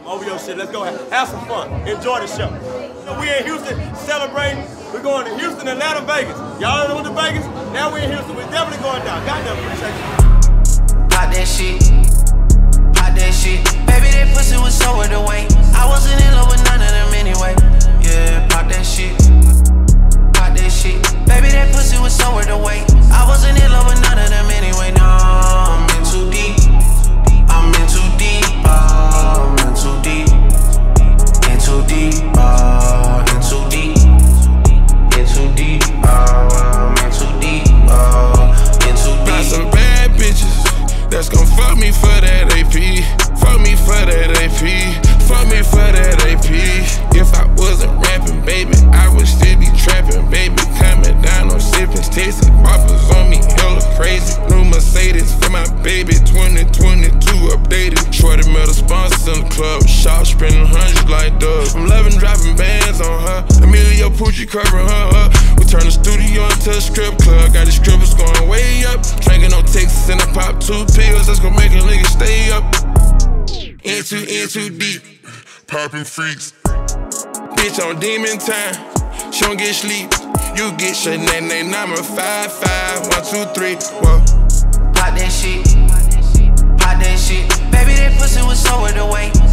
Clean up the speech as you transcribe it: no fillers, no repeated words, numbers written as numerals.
Over your shit. Let's go have some fun. Enjoy the show. We in Houston celebrating. We're going to Houston, Atlanta, Vegas. Y'all know the Vegas? Now we in Houston. We're definitely going down. Goddamn, appreciate you. Pop that shit. Pop that shit. Baby, that pussy was so worth the wait. I wasn't in love with none of them anyway. Yeah, pop that shit. Pop that shit. Baby, that pussy was so worth the wait. I wasn't in love with none of them anyway. No, I'm in too deep. I'm in too deep. I'm in too deep. In too deep. In too deep. In too deep. I'm in too deep. In too deep. Got some bad bitches that's gon' fuck me for that AP. Fuck me for that AP. Fuck me for that AP. If I wasn't rapping, baby, I would still be trapping, baby. Coming down on sippin', tasting offers on me, hella crazy. New Mercedes for my baby, 2022 updated. Shorty metal sponsors in the club, shop spending hundreds like Doug. I'm loving dropping bands on her, Emilio Pucci covering her up. We turn the studio into a strip club, got these scribbles going way up. Drinking on Texas and I pop 2 pills, that's gon' make a nigga stay up. In too deep, poppin' freaks. Bitch on demon time, she don't get sleep. You get shit, name number 5, 5, 1, 2, 3, whoa. Pop that shit. Pop that shit. Baby, that pussy was so worth the wait.